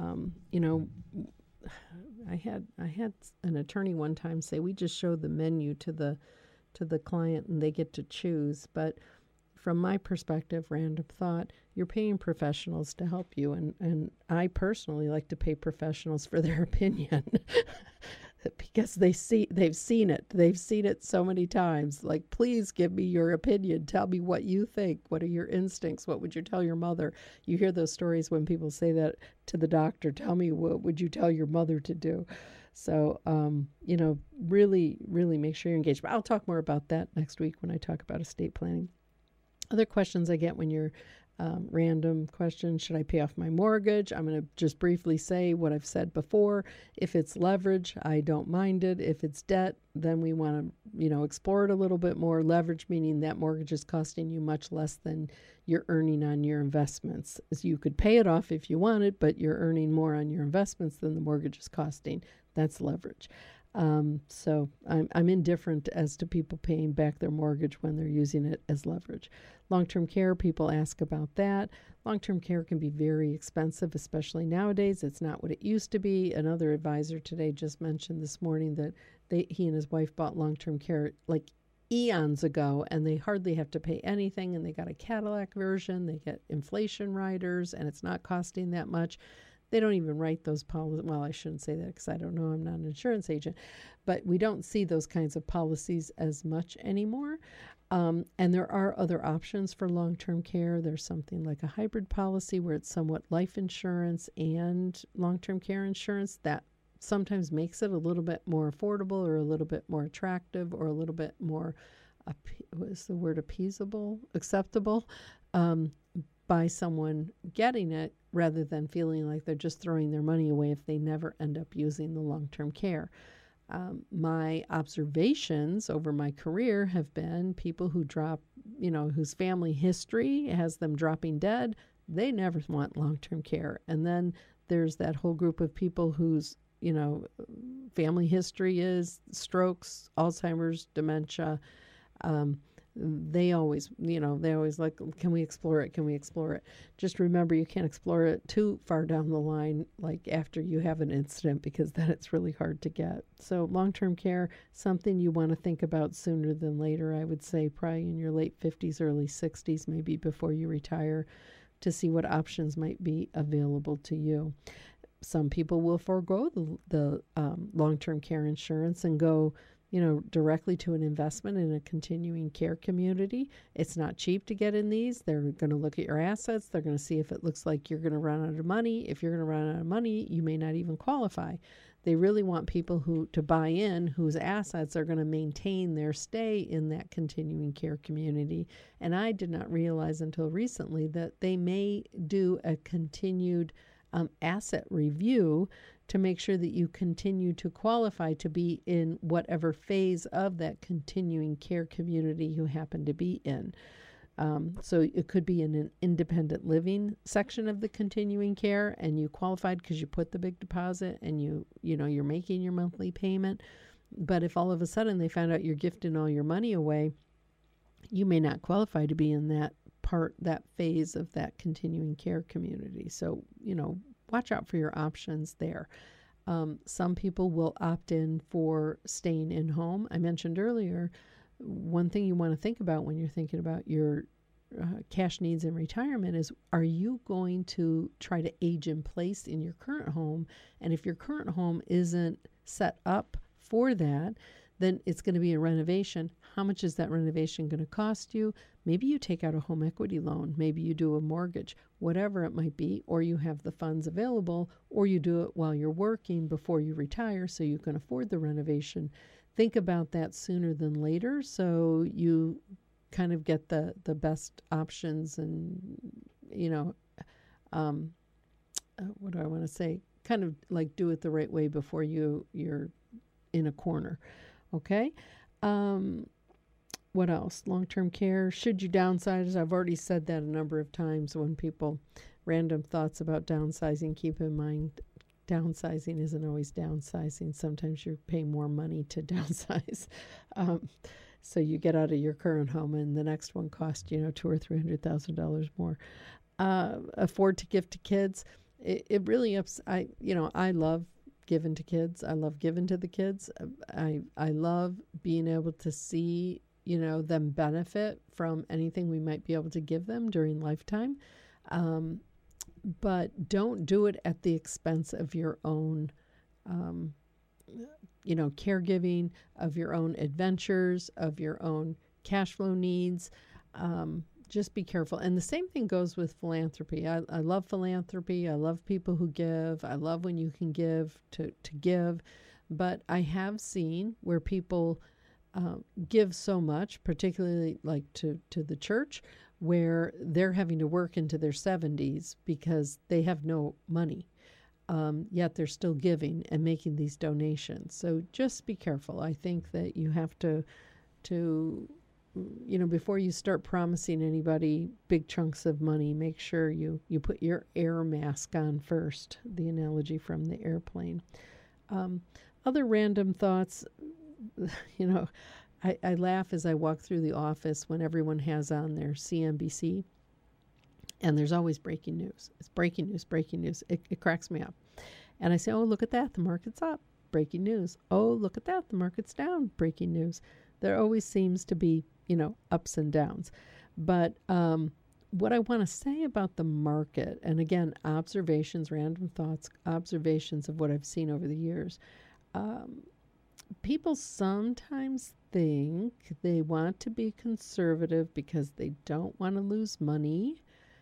I had an attorney one time say, we just show the menu to the client and they get to choose. But from my perspective, random thought, you're paying professionals to help you. And I personally like to pay professionals for their opinion because they've seen it. They've seen it so many times. Like, please give me your opinion. Tell me what you think. What are your instincts? What would you tell your mother? You hear those stories when people say that to the doctor. Tell me, what would you tell your mother to do? So, really, really make sure you're engaged. But I'll talk more about that next week when I talk about estate planning. Other questions I get when you're Random question, should I pay off my mortgage? I'm going to just briefly say what I've said before. If it's leverage, I don't mind it. If it's debt, then we want to, explore it a little bit more. Leverage meaning that mortgage is costing you much less than you're earning on your investments. So you could pay it off if you wanted, but you're earning more on your investments than the mortgage is costing. That's leverage. So I'm indifferent as to people paying back their mortgage when they're using it as leverage. Long-term care, people ask about that. Long-term care can be very expensive, especially nowadays. It's not what it used to be. Another advisor today just mentioned this morning that he and his wife bought long-term care like eons ago, and they hardly have to pay anything, and they got a Cadillac version. They get inflation riders, and it's not costing that much. They don't even write those policies. Well, I shouldn't say that because I don't know. I'm not an insurance agent. But we don't see those kinds of policies as much anymore. And there are other options for long-term care. There's something like a hybrid policy where it's somewhat life insurance and long-term care insurance. That sometimes makes it a little bit more affordable or a little bit more attractive or a little bit more, acceptable by someone getting it, rather than feeling like they're just throwing their money away if they never end up using the long-term care. My observations over my career have been people who drop, whose family history has them dropping dead, they never want long-term care. And then there's that whole group of people whose, family history is strokes, Alzheimer's, dementia. They always like, can we explore it? Can we explore it? Just remember, you can't explore it too far down the line, like after you have an incident, because then it's really hard to get. So long-term care, something you want to think about sooner than later. I would say probably in your late 50s, early 60s, maybe before you retire, to see what options might be available to you. Some people will forego the long-term care insurance and go directly to an investment in a continuing care community. It's not cheap to get in these. They're going to look at your assets. They're going to see if it looks like you're going to run out of money. If you're going to run out of money, you may not even qualify. They really want people to buy in whose assets are going to maintain their stay in that continuing care community. And I did not realize until recently that they may do a continued asset review to make sure that you continue to qualify to be in whatever phase of that continuing care community you happen to be in. So it could be in an independent living section of the continuing care, and you qualified because you put the big deposit and you're making your monthly payment. But if all of a sudden they found out you're gifting all your money away, you may not qualify to be in that phase of that continuing care community. So, watch out for your options there. Some people will opt in for staying in home. I mentioned earlier, one thing you want to think about when you're thinking about your cash needs in retirement is, are you going to try to age in place in your current home? And if your current home isn't set up for that, then it's going to be a renovation. How much is that renovation going to cost you? Maybe you take out a home equity loan. Maybe you do a mortgage, whatever it might be, or you have the funds available, or you do it while you're working before you retire so you can afford the renovation. Think about that sooner than later so you kind of get the best options and, what do I want to say? Kind of like do it the right way before you're in a corner. Okay. What else? Long-term care. Should you downsize? I've already said that a number of times. When people, random thoughts about downsizing, keep in mind, downsizing isn't always downsizing. Sometimes you're paying more money to downsize. So you get out of your current home and the next one costs, $200,000 or $300,000 more. Afford to give to kids. It really I love given to kids. I love giving to the kids. I love being able to see, them benefit from anything we might be able to give them during lifetime. But don't do it at the expense of your own, caregiving, of your own adventures, of your own cash flow needs. Just be careful. And the same thing goes with philanthropy. I love philanthropy. I love people who give. I love when you can give to give. But I have seen where people give so much, particularly like to the church, where they're having to work into their 70s because they have no money. Yet they're still giving and making these donations. So just be careful. I think that you have to before you start promising anybody big chunks of money, make sure you put your air mask on first, the analogy from the airplane. Other random thoughts, I laugh as I walk through the office when everyone has on their CNBC, and there's always breaking news. It's breaking news, breaking news. It cracks me up. And I say, oh, look at that, the market's up. Breaking news. Oh, look at that, the market's down. Breaking news. There always seems to be, ups and downs. But what I want to say about the market, and again, observations, random thoughts, observations of what I've seen over the years, people sometimes think they want to be conservative because they don't want to lose money,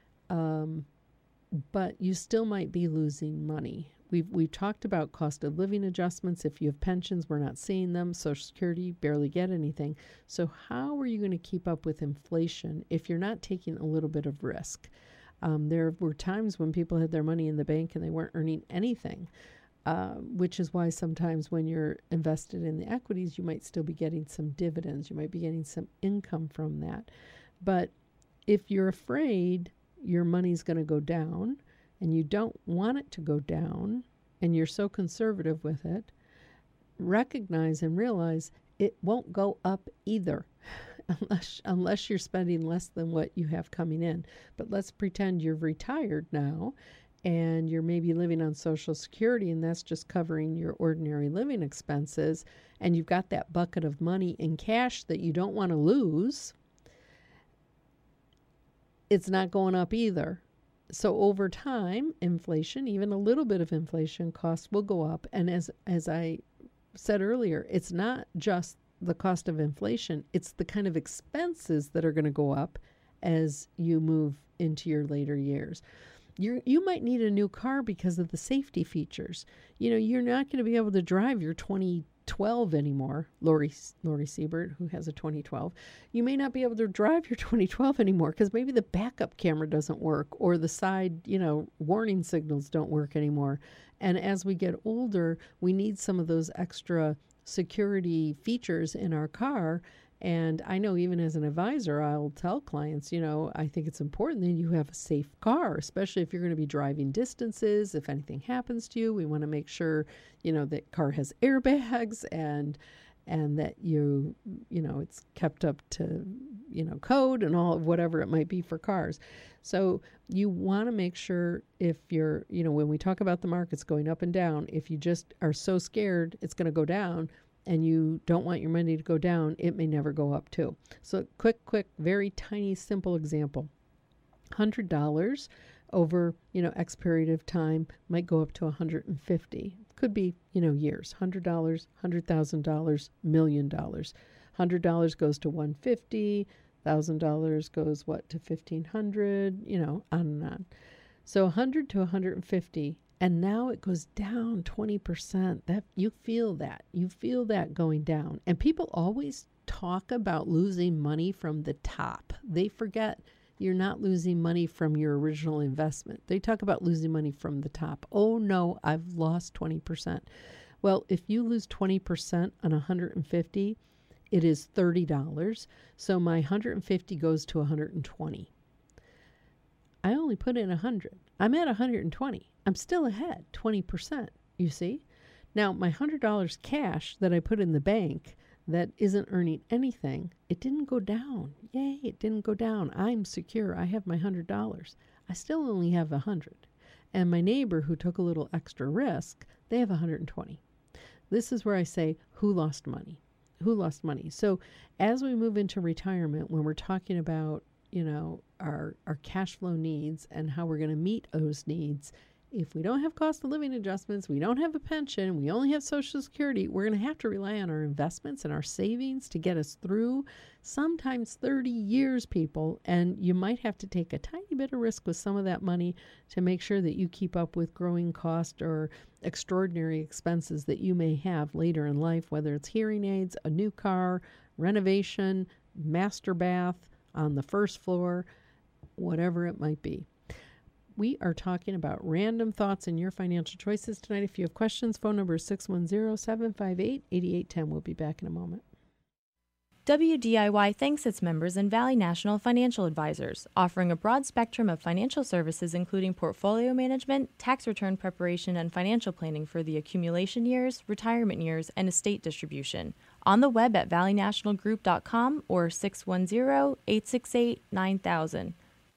but you still might be losing money. We've talked about cost of living adjustments. If you have pensions, we're not seeing them. Social Security, barely get anything. So how are you going to keep up with inflation if you're not taking a little bit of risk? There were times when people had their money in the bank and they weren't earning anything, which is why sometimes when you're invested in the equities, you might still be getting some dividends. You might be getting some income from that. But if you're afraid your money's going to go down, and you don't want it to go down, and you're so conservative with it, recognize and realize it won't go up either unless you're spending less than what you have coming in. But let's pretend you're retired now and you're maybe living on Social Security, and that's just covering your ordinary living expenses, and you've got that bucket of money in cash that you don't want to lose. It's not going up either. So over time, inflation, even a little bit of inflation, costs will go up. And as I said earlier, it's not just the cost of inflation, it's the kind of expenses that are going to go up as you move into your later years. You might need a new car because of the safety features. You're not going to be able to drive your 2012 anymore. Lori Siebert, who has a 2012, you may not be able to drive your 2012 anymore because maybe the backup camera doesn't work, or the side, warning signals don't work anymore. And as we get older, we need some of those extra security features in our car. And I know even as an advisor, I'll tell clients, I think it's important that you have a safe car, especially if you're going to be driving distances. If anything happens to you, we want to make sure, that car has airbags and that it's kept up to, code and all of whatever it might be for cars. So you want to make sure if you're, when we talk about the markets going up and down, if you just are so scared it's going to go down, and you don't want your money to go down, it may never go up too. So quick, very tiny, simple example. $100 over, X period of time might go up to $150. Could be, years. $100, $100,000, $1 million. $100 goes to $150. $1,000 goes to $1,500, on and on. So 100 to 150. And now it goes down 20%. You feel that going down. And people always talk about losing money from the top. They forget you're not losing money from your original investment. They talk about losing money from the top. Oh no, I've lost 20%. Well, if you lose 20% on 150, it is $30. So my 150 goes to 120. I only put in 100. I'm at 120. I'm still ahead, 20%, you see? Now, my $100 cash that I put in the bank that isn't earning anything, it didn't go down. Yay, it didn't go down. I'm secure. I have my $100. I still only have 100. And my neighbor who took a little extra risk, they have 120. This is where I say, who lost money? Who lost money? So as we move into retirement, when we're talking about, our cash flow needs and how we're going to meet those needs, if we don't have cost of living adjustments, we don't have a pension, we only have Social Security, we're going to have to rely on our investments and our savings to get us through sometimes 30 years, people. And you might have to take a tiny bit of risk with some of that money to make sure that you keep up with growing cost or extraordinary expenses that you may have later in life, whether it's hearing aids, a new car, renovation, master bath on the first floor, whatever it might be. We are talking about random thoughts and your financial choices tonight. If you have questions, phone number is 610-758-8810. We'll be back in a moment. WDIY thanks its members in Valley National Financial Advisors, offering a broad spectrum of financial services including portfolio management, tax return preparation, and financial planning for the accumulation years, retirement years, and estate distribution. On the web at valleynationalgroup.com or 610-868-9000.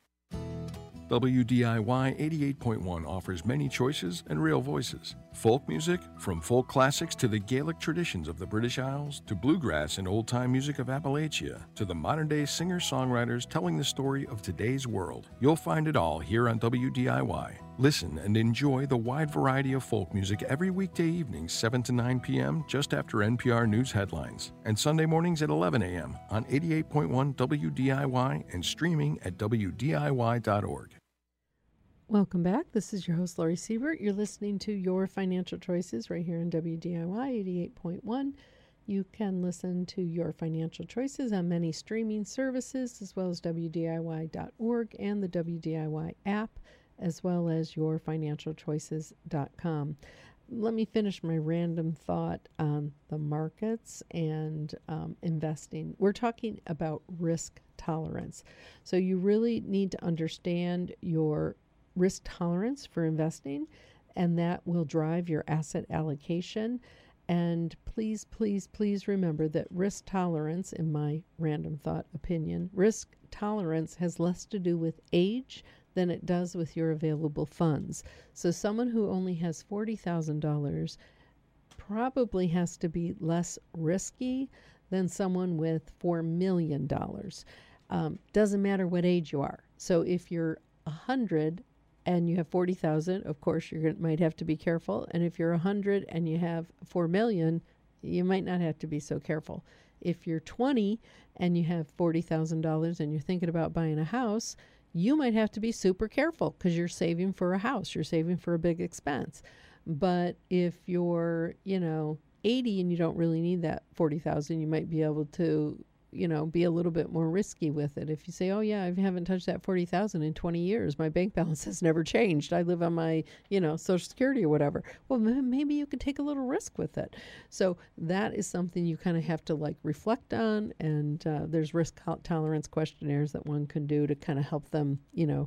WDIY 88.1 offers many choices and real voices. Folk music, from folk classics to the Gaelic traditions of the British Isles, to bluegrass and old-time music of Appalachia, to the modern-day singer-songwriters telling the story of today's world. You'll find it all here on WDIY. Listen and enjoy the wide variety of folk music every weekday evening, 7 to 9 p.m., just after NPR News headlines, and Sunday mornings at 11 a.m. on 88.1 WDIY and streaming at WDIY.org. Welcome back. This is your host, Lori Siebert. You're listening to Your Financial Choices right here on WDIY 88.1. You can listen to Your Financial Choices on many streaming services, as well as WDIY.org and the WDIY app, as well as yourfinancialchoices.com. Let me finish my random thought on the markets and investing. We're talking about risk tolerance. So you really need to understand your risk tolerance for investing, and that will drive your asset allocation. And please, please, please remember that risk tolerance, in my random thought opinion, risk tolerance has less to do with age than it does with your available funds. So someone who only has $40,000 probably has to be less risky than someone with $4 million. Doesn't matter what age you are. So if you're 100 and you have 40,000, of course you might have to be careful. And if you're 100 and you have 4 million, you might not have to be so careful. If you're 20 and you have $40,000 and you're thinking about buying a house, you might have to be super careful because you're saving for a house. You're saving for a big expense. But if you're, 80 and you don't really need that 40,000, you might be able to, be a little bit more risky with it. If you say, oh yeah, I haven't touched that 40,000 in 20 years. My bank balance has never changed. I live on my, Social Security or whatever. Well, maybe you could take a little risk with it. So that is something you kind of have to reflect on. And there's risk tolerance questionnaires that one can do to kind of help them,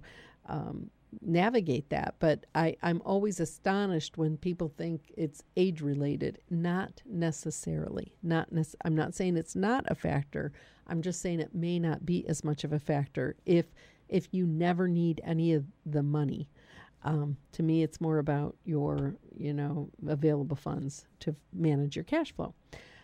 navigate that. But I'm always astonished when people think it's age related. Not necessarily. I'm not saying it's not a factor. I'm just saying it may not be as much of a factor if you never need any of the money. To me, it's more about your available funds to manage your cash flow.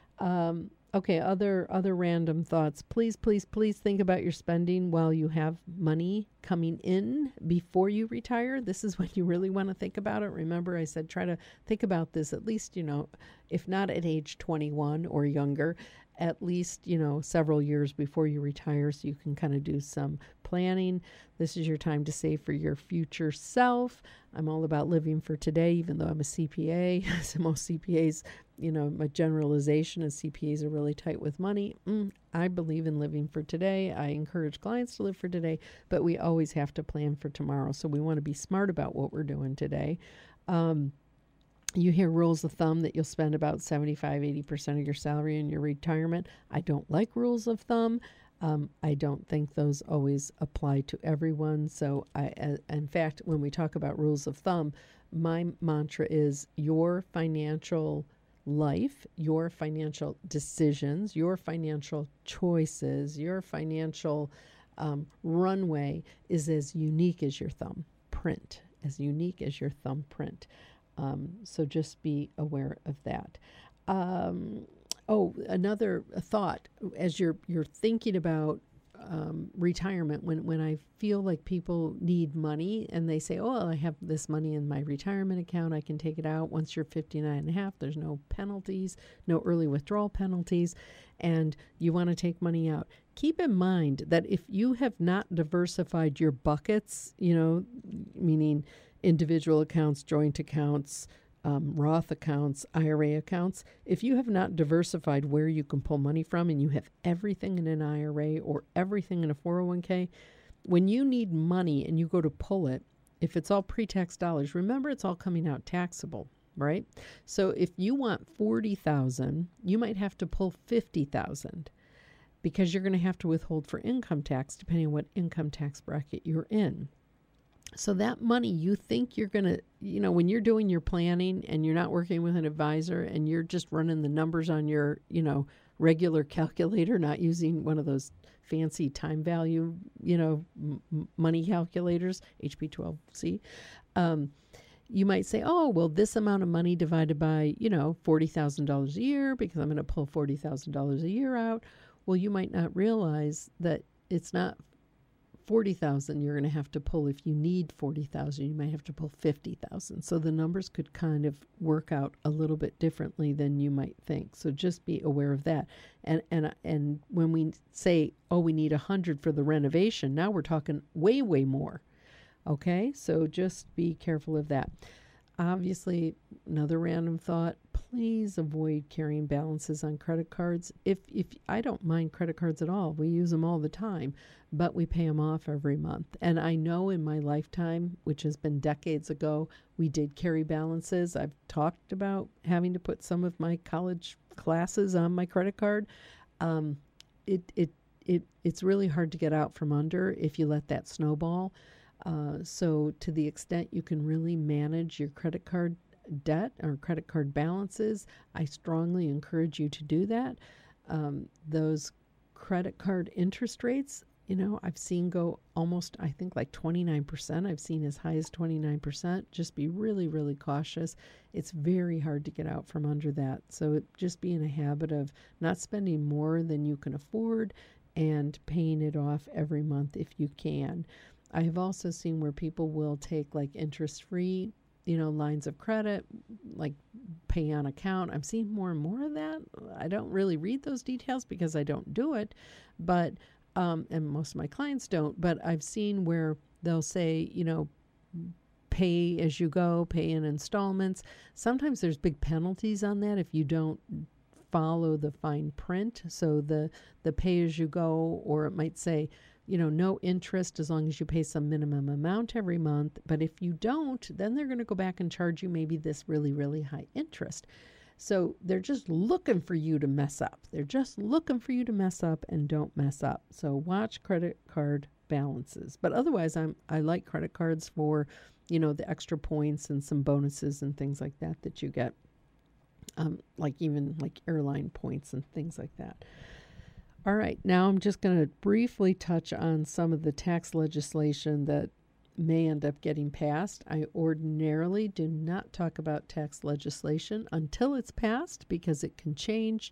Okay, other random thoughts. Please, please, please think about your spending while you have money coming in before you retire. This is when you really want to think about it. Remember, I said try to think about this at least, if not at age 21 or younger, at least, several years before you retire so you can kind of do some planning. This is your time to save for your future self. I'm all about living for today, even though I'm a CPA. So most CPAs, my generalization is CPAs are really tight with money. I believe in living for today. I encourage clients to live for today, but we always have to plan for tomorrow. So we want to be smart about what we're doing today. You hear rules of thumb that you'll spend about 75-80% of your salary in your retirement. I don't like rules of thumb. I don't think those always apply to everyone. So in fact, when we talk about rules of thumb, my mantra is your financial life, your financial decisions, your financial choices, your financial runway is as unique as your thumbprint, So just be aware of that. Another thought, as you're thinking about retirement, when I feel like people need money and they say, oh, I have this money in my retirement account, I can take it out once you're 59 and a half, there's no penalties, no early withdrawal penalties, and you want to take money out. Keep in mind that if you have not diversified your buckets, meaning individual accounts, joint accounts, Roth accounts, IRA accounts, if you have not diversified where you can pull money from and you have everything in an IRA or everything in a 401k, when you need money and you go to pull it, if it's all pre-tax dollars, remember it's all coming out taxable, right? So if you want $40,000, you might have to pull $50,000 because you're going to have to withhold for income tax depending on what income tax bracket you're in. So that money you think you're going to, when you're doing your planning and you're not working with an advisor and you're just running the numbers on your, regular calculator, not using one of those fancy time value, money calculators, HP12C, you might say, oh, well, this amount of money divided by, $40,000 a year because I'm going to pull $40,000 a year out. Well, you might not realize that it's not $40,000 you're going to have to pull. If you need $40,000, you might have to pull $50,000. So the numbers could kind of work out a little bit differently than you might think. So just be aware of that. And when we say, oh, we need $100 for the renovation, now we're talking way, way more. Okay, so just be careful of that. Obviously, another random thought, please avoid carrying balances on credit cards. If I don't mind credit cards at all. We use them all the time, but we pay them off every month. And I know in my lifetime, which has been decades ago, we did carry balances. I've talked about having to put some of my college classes on my credit card. It's really hard to get out from under if you let that snowball. So to the extent you can really manage your credit card debt or credit card balances, I strongly encourage you to do that. Those credit card interest rates, I've seen go almost, I think, like 29%. I've seen as high as 29%. Just be really, really cautious. It's very hard to get out from under that. So just be in a habit of not spending more than you can afford and paying it off every month if you can. I have also seen where people will take like interest-free, lines of credit, like pay on account. I'm seeing more and more of that. I don't really read those details because I don't do it, but and most of my clients don't. But I've seen where they'll say, pay as you go, pay in installments. Sometimes there's big penalties on that if you don't follow the fine print. So the pay as you go, or it might say, no interest as long as you pay some minimum amount every month. But if you don't, then they're going to go back and charge you maybe this really, really high interest. So they're just looking for you to mess up. They're just looking for you to mess up and don't mess up. So watch credit card balances. But otherwise, I like credit cards for, the extra points and some bonuses and things like that you get, like even like airline points and things like that. All right, now I'm just going to briefly touch on some of the tax legislation that may end up getting passed. I ordinarily do not talk about tax legislation until it's passed because it can change.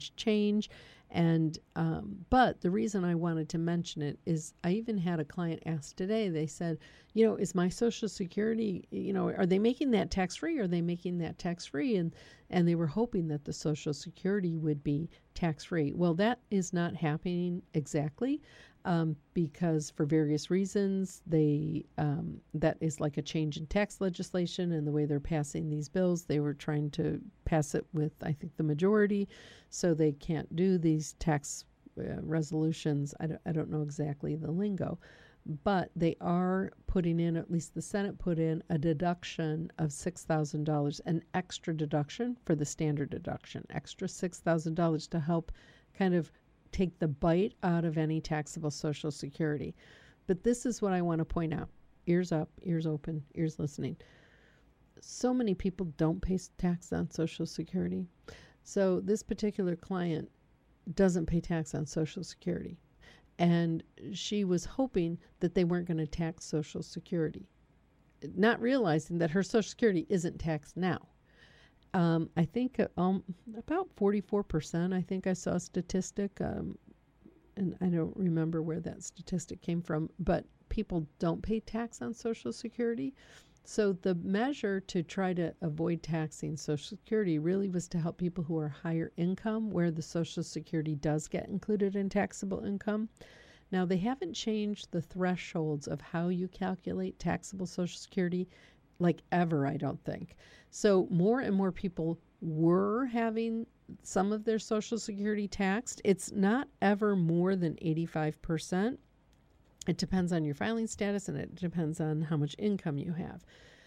And but the reason I wanted to mention it is I even had a client ask today, they said, is my Social Security, are they making that tax-free? Are they making that tax-free? And they were hoping that the Social Security would be tax-free. Well, that is not happening exactly because for various reasons, that is like a change in tax legislation and the way they're passing these bills. They were trying to pass it with, I think, the majority, so they can't do these tax resolutions. I don't know exactly the lingo, but they are putting in, at least the Senate put in, a deduction of $6,000, an extra deduction for the standard deduction, extra $6,000 to help kind of take the bite out of any taxable Social Security. But this is what I want to point out. Ears up, ears open, ears listening. So many people don't pay tax on Social Security. So this particular client doesn't pay tax on Social Security. And she was hoping that they weren't going to tax Social Security, not realizing that her Social Security isn't taxed now. I think about 44%, I think I saw a statistic, and I don't remember where that statistic came from, but people don't pay tax on Social Security. So the measure to try to avoid taxing Social Security really was to help people who are higher income, where the Social Security does get included in taxable income. Now, they haven't changed the thresholds of how you calculate taxable Social Security, like ever, I don't think. So more and more people were having some of their Social Security taxed. It's not ever more than 85%. It depends on your filing status, and it depends on how much income you have.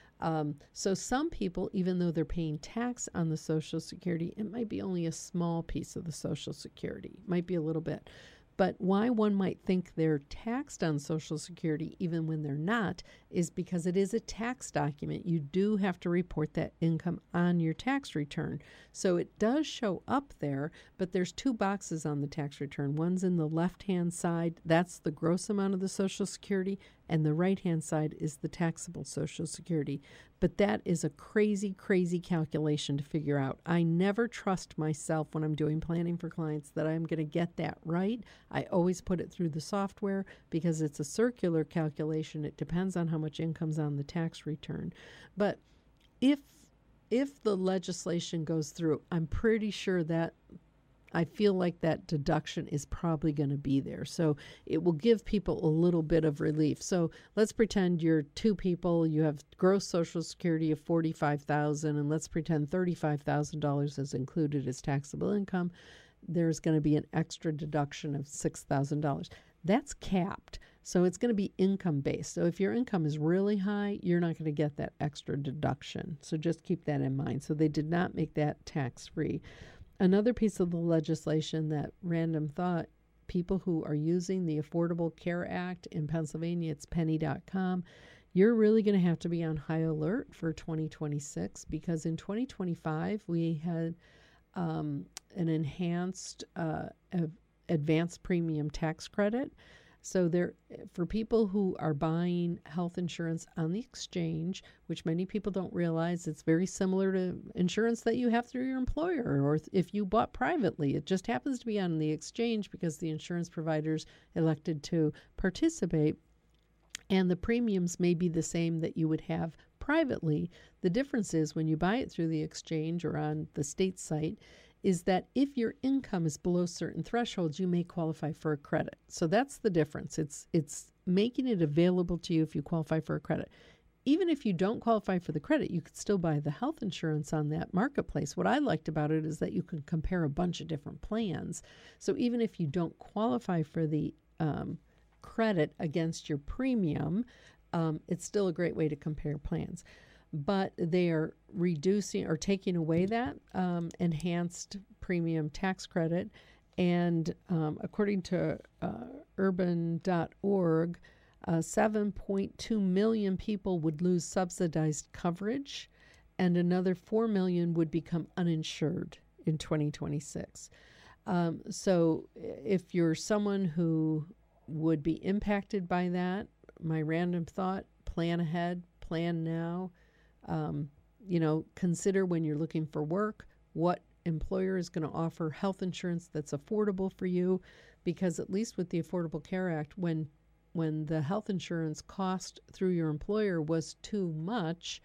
So some people, even though they're paying tax on the Social Security, it might be only a small piece of the Social Security, might be a little bit. But why one might think they're taxed on Social Security even when they're not is because it is a tax document. You do have to report that income on your tax return. So it does show up there, but there's two boxes on the tax return. One's in the left-hand side. That's the gross amount of the Social Security, and the right-hand side is the taxable Social Security. But that is a crazy, crazy calculation to figure out. I never trust myself when I'm doing planning for clients that I'm going to get that right. I always put it through the software because it's a circular calculation. It depends on how much income's on the tax return. But if the legislation goes through, I'm pretty sure that I feel like that deduction is probably going to be there. So it will give people a little bit of relief. So let's pretend you're two people, you have gross Social Security of $45,000, and let's pretend $35,000 is included as taxable income. There's going to be an extra deduction of $6,000. That's capped. So it's going to be income based. So if your income is really high, you're not going to get that extra deduction. So just keep that in mind. So they did not make that tax free. Another piece of the legislation that random thought, people who are using the Affordable Care Act in Pennsylvania, it's penny.com, you're really going to have to be on high alert for 2026 because in 2025 we had an enhanced advanced premium tax credit. So there, for people who are buying health insurance on the exchange, which many people don't realize, it's very similar to insurance that you have through your employer, or if you bought privately. It just happens to be on the exchange because the insurance providers elected to participate, and the premiums may be the same that you would have privately. The difference is when you buy it through the exchange or on the state site, is that if your income is below certain thresholds, you may qualify for a credit. So that's the difference. It's making it available to you if you qualify for a credit. Even if you don't qualify for the credit, you could still buy the health insurance on that marketplace. What I liked about it is that you can compare a bunch of different plans. So even if you don't qualify for the credit against your premium, it's still a great way to compare plans. But they are reducing or taking away that enhanced premium tax credit. And according to urban.org, 7.2 million people would lose subsidized coverage, and another 4 million would become uninsured in 2026. So if you're someone who would be impacted by that, my random thought, plan ahead, plan now. Consider when you're looking for work, what employer is going to offer health insurance that's affordable for you, because at least with the Affordable Care Act, when the health insurance cost through your employer was too much,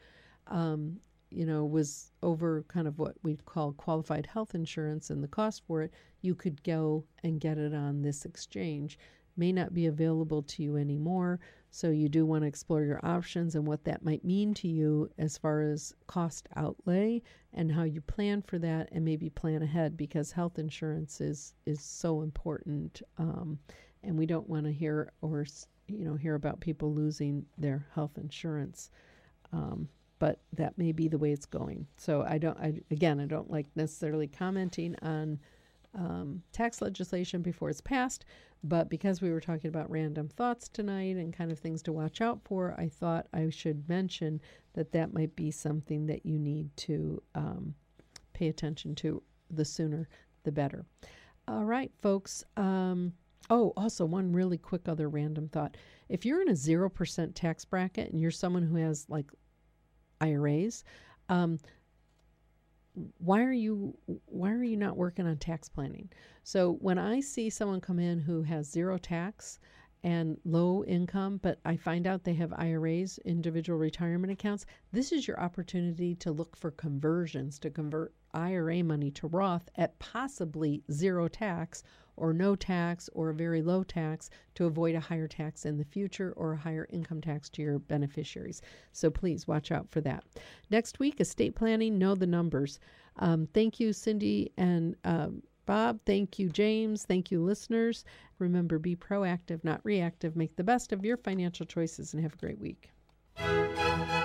was over kind of what we call qualified health insurance and the cost for it, you could go and get it on this exchange. May not be available to you anymore. So you do want to explore your options and what that might mean to you as far as cost outlay and how you plan for that, and maybe plan ahead, because health insurance is so important. And we don't want to hear about people losing their health insurance. But that may be the way it's going. So I don't like necessarily commenting on tax legislation before it's passed, but because we were talking about random thoughts tonight and kind of things to watch out for, I thought I should mention that might be something that you need to pay attention to. The sooner, the better. All right, folks. Also one really quick other random thought. If you're in a 0% tax bracket and you're someone who has like IRAs, why are you not working on tax planning? So when I see someone come in who has zero tax and low income, but I find out they have IRAs, individual retirement accounts, this is your opportunity to look for conversions, to convert IRA money to Roth at possibly zero tax or no tax or a very low tax to avoid a higher tax in the future or a higher income tax to your beneficiaries. So please watch out for that. Next week, estate planning, know the numbers. Thank you, Cindy and Bob. Thank you, James. Thank you, listeners. Remember, be proactive, not reactive. Make the best of your financial choices and have a great week.